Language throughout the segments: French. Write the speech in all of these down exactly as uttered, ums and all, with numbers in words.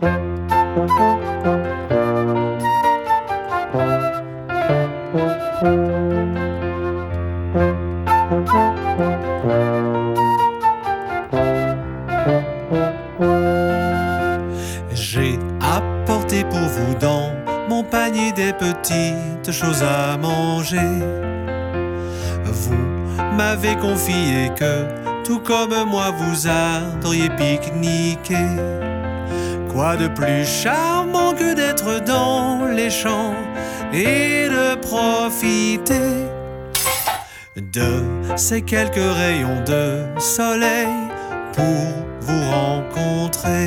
J'ai apporté pour vous dans mon panier des petites choses à manger. Vous m'avez confié que, tout comme moi, vous adoriez pique-niquer. Quoi de plus charmant que d'être dans les champs et de profiter de ces quelques rayons de soleil pour vous rencontrer.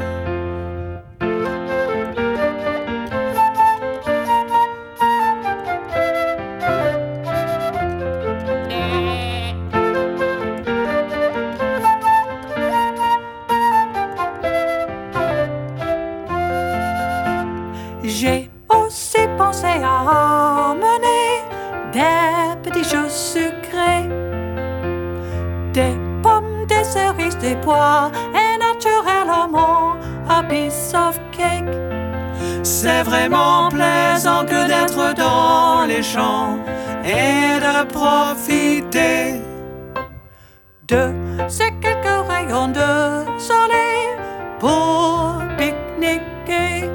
J'ai aussi pensé à emmener des petits jeux sucrés, des pommes, des cerises, des pois, et naturellement a piece of cake. C'est vraiment plaisant que d'être dans les champs et de profiter de ces quelques rayons de soleil pour pique-niquer.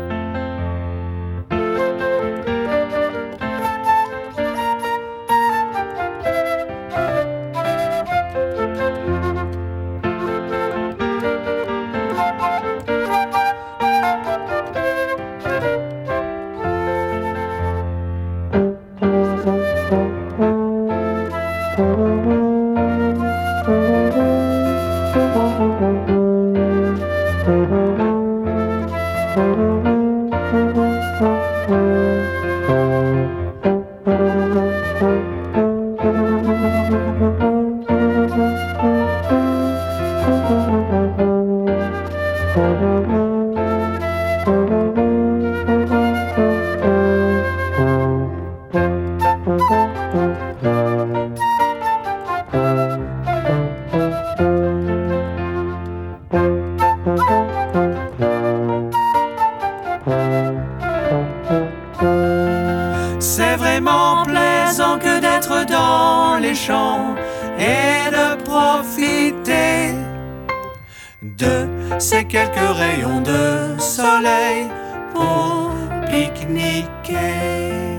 C'est vraiment plaisant que d'être dans les champs et de profiter de ces quelques rayons de soleil pour pique-niquer.